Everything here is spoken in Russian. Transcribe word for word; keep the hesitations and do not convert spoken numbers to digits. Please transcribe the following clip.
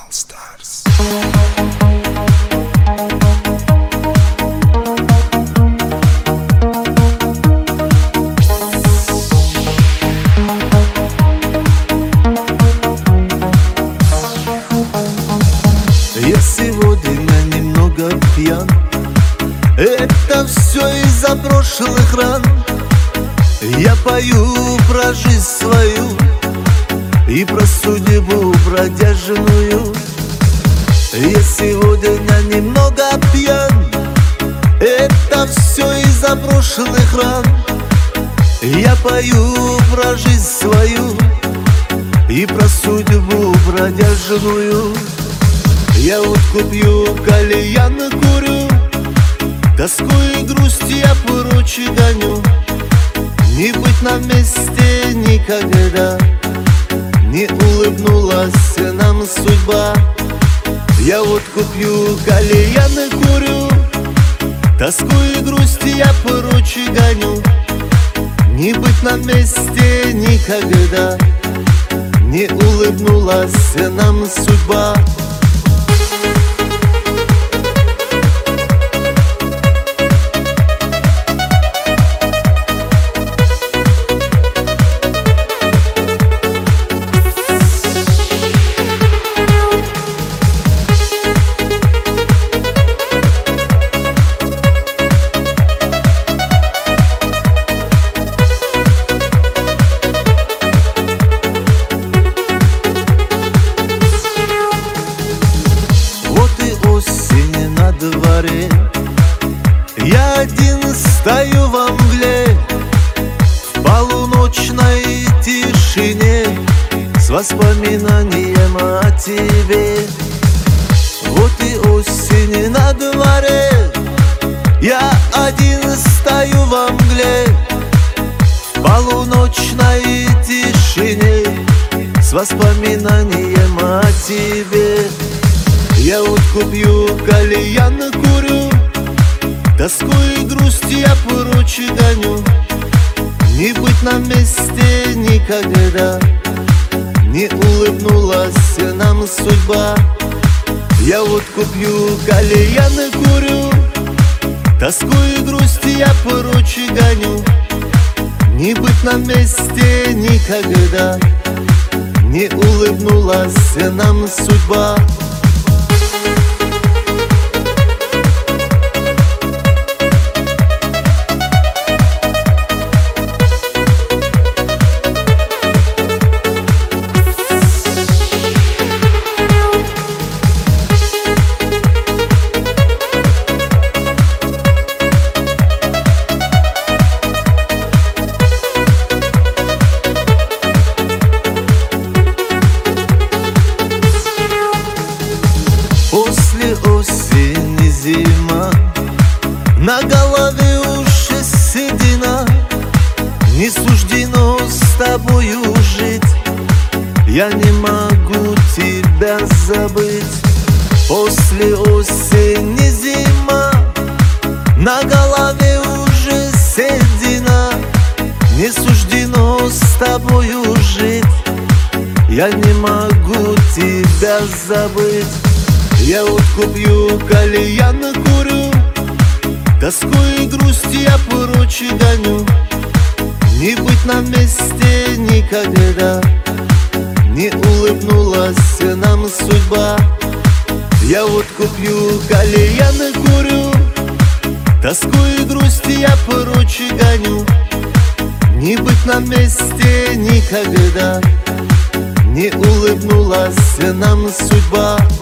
All Stars. Я сегодня немного пьян. Это все из-за прошлых ран. Я пою про жизнь свою и про судьбу бродяжную. Я сегодня немного пьян. Это все из-за прошлых ран. Я пою про жизнь свою и про судьбу бродяжную. Я водку пью, кальян курю, тоску и грусть я прочь гоню. Не быть на месте никогда, не улыбнулась нам судьба. Я водку пью, кальян курю, тоску и грусть я прочь гоню. Не быть на месте никогда, не улыбнулась нам судьба. Дворе. Я один стою во мгле, в полуночной тишине, с воспоминанием о тебе. Вот и осень на дворе. Я один стою во мгле, в полуночной тишине, с воспоминанием о тебе. Я водку пью, кальян курю, тоску и грусть я прочь гоню. Не быть на месте никогда, не улыбнулась нам судьба. Я водку пью, кальян курю, тоску и грусть я прочь гоню. Не быть на месте никогда, не улыбнулась нам судьба. После осени зима, на голове уже седина. Не суждено с тобою жить, я не могу тебя забыть. После осени зима, на голове уже седина. Не суждено с тобою жить, я не могу тебя забыть. Я водку пью, кальян курю, тоску и грусть я прочь гоню. Не быть на месте никогда, не улыбнулась нам судьба. Я водку пью, кальян курю, тоску и грусть я прочь гоню. Не быть на месте никогда, не улыбнулась нам судьба.